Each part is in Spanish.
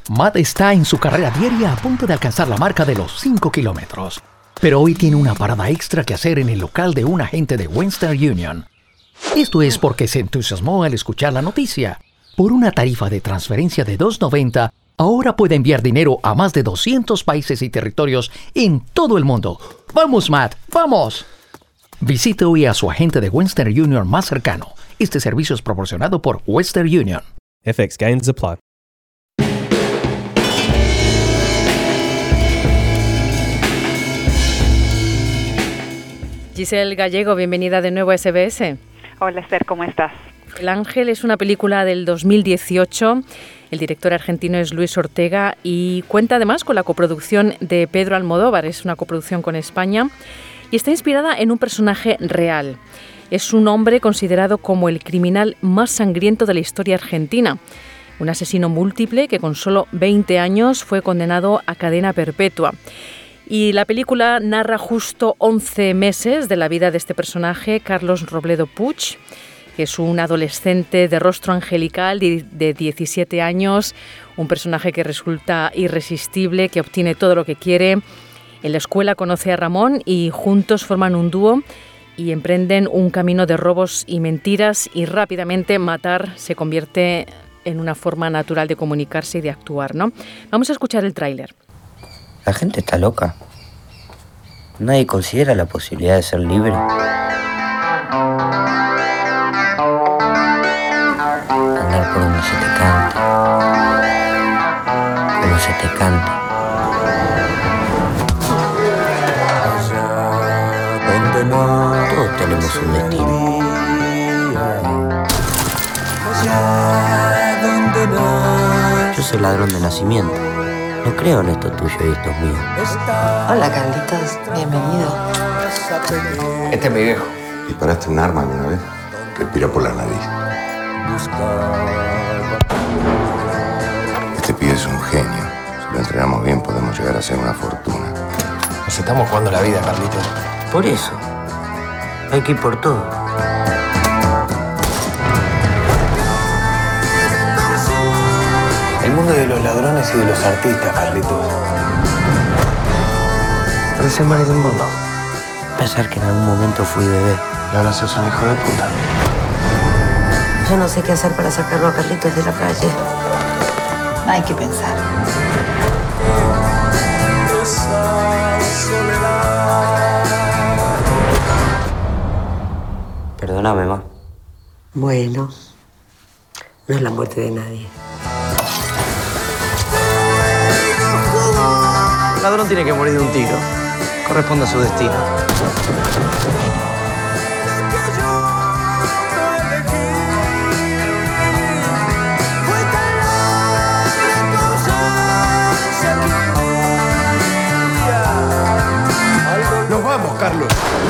Matt está en su carrera diaria a punto de alcanzar la marca de los 5 kilómetros. Pero hoy tiene una parada extra que hacer en el local de un agente de Western Union. Esto es porque se entusiasmó al escuchar la noticia. Por una tarifa de transferencia de $2.90, ahora puede enviar dinero a más de 200 países y territorios en todo el mundo. ¡Vamos, Matt! ¡Vamos! Visite hoy a su agente de Western Union más cercano. Este servicio es proporcionado por Western Union. FX gains apply. Giselle Gallego, bienvenida de nuevo a SBS. Hola Esther, ¿cómo estás? El Ángel es una película del 2018. El director argentino es Luis Ortega y cuenta además con la coproducción de Pedro Almodóvar. Es una coproducción con España y está inspirada en un personaje real. Es un hombre considerado como el criminal más sangriento de la historia argentina. Un asesino múltiple que con solo 20 años fue condenado a cadena perpetua. Y la película narra justo 11 meses de la vida de este personaje, Carlos Robledo Puig, que es un adolescente de rostro angelical de 17 años, un personaje que resulta irresistible, que obtiene todo lo que quiere. En la escuela conoce a Ramón y juntos forman un dúo y emprenden un camino de robos y mentiras, y rápidamente matar se convierte en una forma natural de comunicarse y de actuar, ¿no? Vamos a escuchar el tráiler. La gente está loca. Nadie considera la posibilidad de ser libre. Andar por donde se te cante. Como se te cante. Todos tenemos un destino. Yo soy ladrón de nacimiento. No creo en esto tuyo y esto mío. Hola, Carlitos. Bienvenido. Este es mi viejo. ¿Disparaste un arma alguna vez? Respira por la nariz. Este pibe es un genio. Si lo entrenamos bien, podemos llegar a ser una fortuna. Nos estamos jugando la vida, Carlitos. Por eso, hay que ir por todo. El mundo de los ladrones y de los artistas, Carlitos. Parece el mal del mundo. Pensar que en algún momento fui bebé. Y ahora sos un hijo de puta. Yo no sé qué hacer para sacarlo a Carlitos de la calle. Hay que pensar. Perdóname, ma. Bueno, no es la muerte de nadie. El ladrón tiene que morir de un tiro. Corresponde a su destino. ¡Nos vamos, Carlos!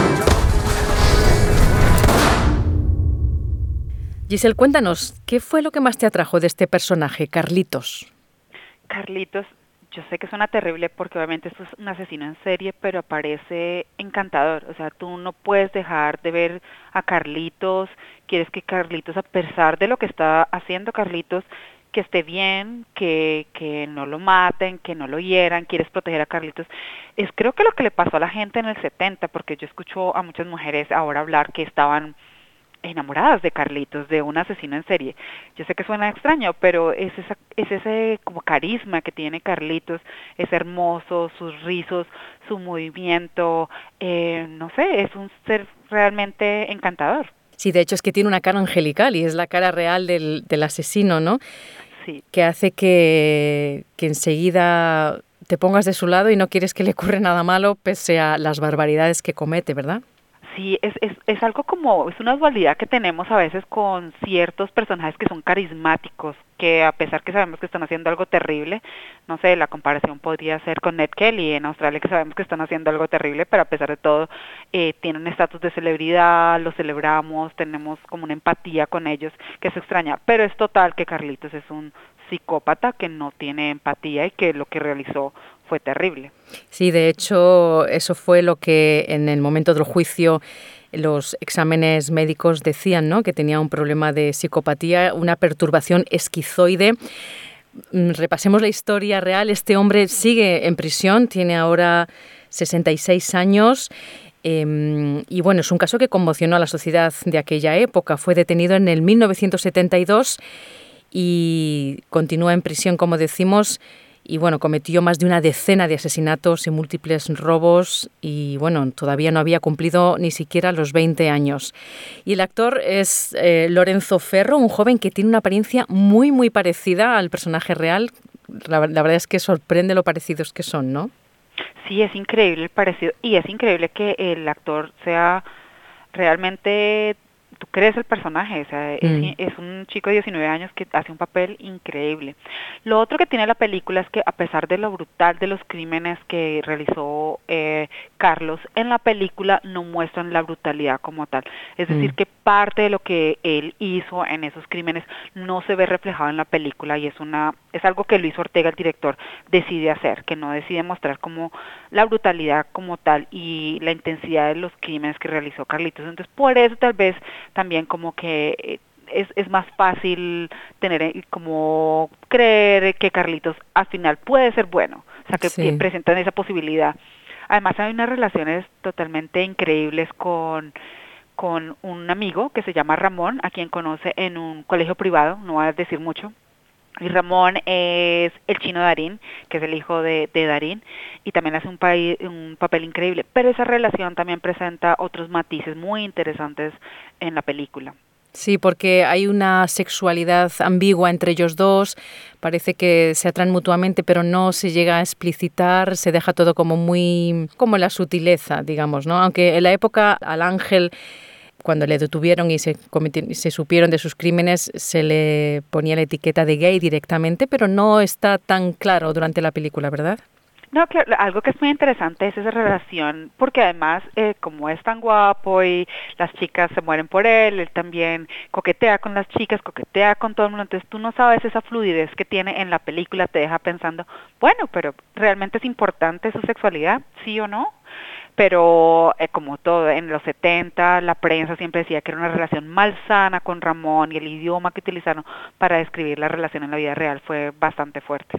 Giselle, cuéntanos, ¿qué fue lo que más te atrajo de este personaje, Carlitos? Carlitos, yo sé que suena terrible porque obviamente esto es un asesino en serie, pero parece encantador. O sea, tú no puedes dejar de ver a Carlitos. Quieres que Carlitos, a pesar de lo que está haciendo Carlitos, que esté bien, que no lo maten, que no lo hieran. Quieres proteger a Carlitos. Es creo que lo que le pasó a la gente en el 70, porque yo escucho a muchas mujeres ahora hablar que estaban enamoradas de Carlitos, de un asesino en serie. Yo sé que suena extraño, pero es ese como carisma que tiene Carlitos, es hermoso, sus rizos, su movimiento, no sé, es un ser realmente encantador. Sí, de hecho es que tiene una cara angelical y es la cara real del asesino, ¿no? Sí. Que hace que enseguida te pongas de su lado y no quieres que le ocurra nada malo pese a las barbaridades que comete, ¿verdad? Sí, es algo como, es una dualidad que tenemos a veces con ciertos personajes que son carismáticos, que a pesar que sabemos que están haciendo algo terrible, no sé, la comparación podría ser con Ned Kelly en Australia, que sabemos que están haciendo algo terrible, pero a pesar de todo tienen estatus de celebridad, los celebramos, tenemos como una empatía con ellos, que es extraña, pero es total que Carlitos es un psicópata que no tiene empatía y que lo que realizó fue terrible. Sí, de hecho, eso fue lo que en el momento del juicio los exámenes médicos decían, ¿no? Que tenía un problema de psicopatía, una perturbación esquizoide. repasemos la historia real. Este hombre sigue en prisión, tiene ahora 66 años. Y bueno, es un caso que conmocionó a la sociedad de aquella época. Fue detenido en el 1972 y continúa en prisión, como decimos. Y bueno, cometió más de una decena de asesinatos y múltiples robos y bueno, todavía no había cumplido ni siquiera los 20 años. Y el actor es Lorenzo Ferro, un joven que tiene una apariencia muy, muy parecida al personaje real. La verdad es que sorprende lo parecidos que son, ¿no? Sí, es increíble el parecido y es increíble que el actor sea realmente, tú crees el personaje, o sea, es un chico de 19 años que hace un papel increíble. Lo otro que tiene la película es que a pesar de lo brutal de los crímenes que realizó Carlos, en la película no muestran la brutalidad como tal. Es decir, que parte de lo que él hizo en esos crímenes no se ve reflejado en la película y es algo que Luis Ortega, el director, decide hacer, que no decide mostrar como la brutalidad como tal y la intensidad de los crímenes que realizó Carlitos. Entonces, por eso tal vez también como que es más fácil tener como creer que Carlitos al final puede ser bueno, o sea que presentan esa posibilidad. Además hay unas relaciones totalmente increíbles con un amigo que se llama Ramón, a quien conoce en un colegio privado, no voy a decir mucho. Y Ramón es el chino Darín, que es el hijo de Darín, y también hace un papel increíble. Pero esa relación también presenta otros matices muy interesantes en la película. Sí, porque hay una sexualidad ambigua entre ellos dos, parece que se atraen mutuamente, pero no se llega a explicitar, se deja todo como muy, como la sutileza, digamos, ¿no? Aunque en la época al ángel, cuando le detuvieron y se supieron de sus crímenes, se le ponía la etiqueta de gay directamente, pero no está tan claro durante la película, ¿verdad? No, claro, algo que es muy interesante es esa relación, porque además, como es tan guapo y las chicas se mueren por él también coquetea con las chicas, coquetea con todo el mundo, entonces tú no sabes esa fluidez que tiene en la película, te deja pensando, bueno, pero ¿realmente es importante su sexualidad? ¿Sí o no? Pero como todo, en los 70 la prensa siempre decía que era una relación malsana con Ramón y el idioma que utilizaron para describir la relación en la vida real fue bastante fuerte.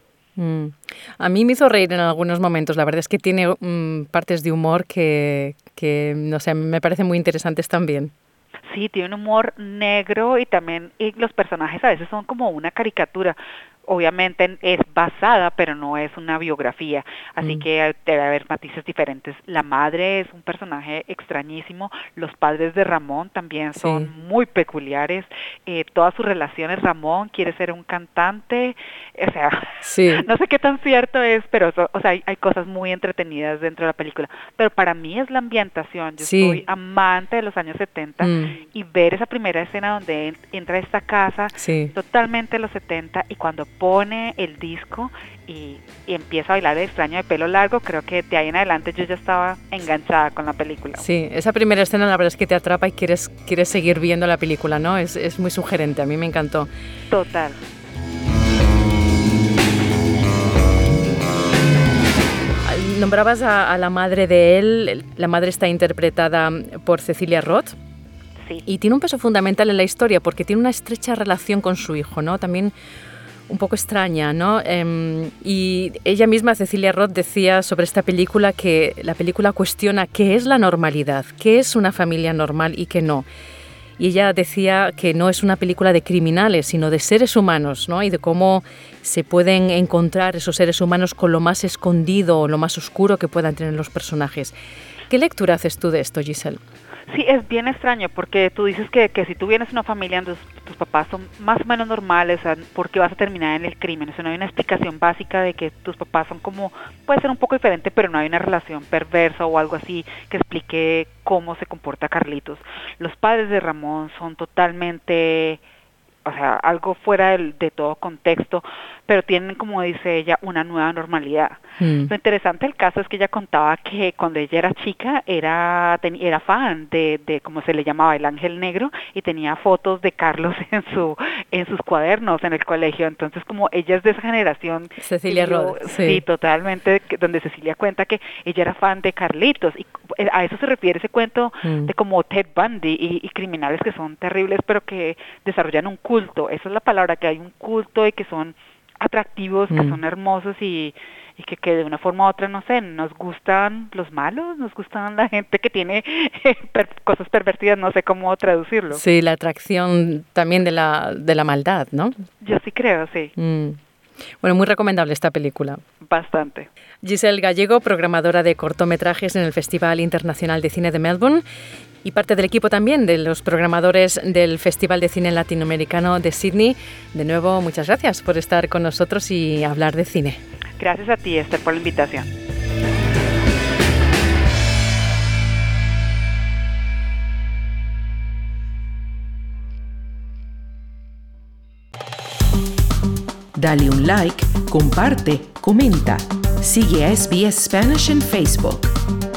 A mí me hizo reír en algunos momentos. La verdad es que tiene partes de humor que, no sé, me parecen muy interesantes también. Sí, tiene un humor negro y también los personajes a veces son como una caricatura. Obviamente es basada, pero no es una biografía, así que debe haber matices diferentes. La madre es un personaje extrañísimo, los padres de Ramón también son muy peculiares, todas sus relaciones, Ramón quiere ser un cantante, o sea, no sé qué tan cierto es, pero hay cosas muy entretenidas dentro de la película, pero para mí es la ambientación, yo soy amante de los años 70 y ver esa primera escena donde entra a esta casa, totalmente de los 70 y cuando pone el disco y empieza a bailar el extraño de pelo largo, creo que de ahí en adelante yo ya estaba enganchada con la película. Sí, esa primera escena la verdad es que te atrapa y quieres seguir viendo la película, ¿no? Es muy sugerente, a mí me encantó. Total. Nombrabas a la madre de él, la madre está interpretada por Cecilia Roth. Sí. Y tiene un peso fundamental en la historia porque tiene una estrecha relación con su hijo, ¿no? También un poco extraña, ¿no? Y ella misma, Cecilia Roth, decía sobre esta película que la película cuestiona qué es la normalidad, qué es una familia normal y qué no. Y ella decía que no es una película de criminales, sino de seres humanos, ¿no? Y de cómo se pueden encontrar esos seres humanos con lo más escondido o lo más oscuro que puedan tener los personajes. ¿Qué lectura haces tú de esto, Giselle? Sí, es bien extraño porque tú dices que si tú vienes de una familia donde tus papás son más o menos normales, o sea, ¿por qué vas a terminar en el crimen? O sea, no hay una explicación básica de que tus papás son como, puede ser un poco diferente, pero no hay una relación perversa o algo así que explique cómo se comporta Carlitos. Los padres de Ramón son totalmente, o sea, algo fuera de todo contexto, pero tienen, como dice ella, una nueva normalidad. Lo interesante del caso es que ella contaba que cuando ella era chica era fan de como se le llamaba, el Ángel Negro, y tenía fotos de Carlos en sus cuadernos en el colegio. Entonces, como ella es de esa generación, Cecilia Roth, sí, totalmente, donde Cecilia cuenta que ella era fan de Carlitos, y a eso se refiere ese cuento de como Ted Bundy y criminales que son terribles, pero que desarrollan un culto. Esa es la palabra, que hay un culto y que son atractivos, que son hermosos y que de una forma u otra, no sé, nos gustan los malos, nos gustan la gente que tiene cosas pervertidas, no sé cómo traducirlo. Sí, la atracción también de la maldad, ¿no? Yo sí creo, sí. Bueno, muy recomendable esta película. Bastante. Giselle Gallego, programadora de cortometrajes en el Festival Internacional de Cine de Melbourne y parte del equipo también de los programadores del Festival de Cine Latinoamericano de Sydney. De nuevo, muchas gracias por estar con nosotros y hablar de cine. Gracias a ti, Esther, por la invitación. Dale un like, comparte, comenta. Sigue a SBS Spanish en Facebook.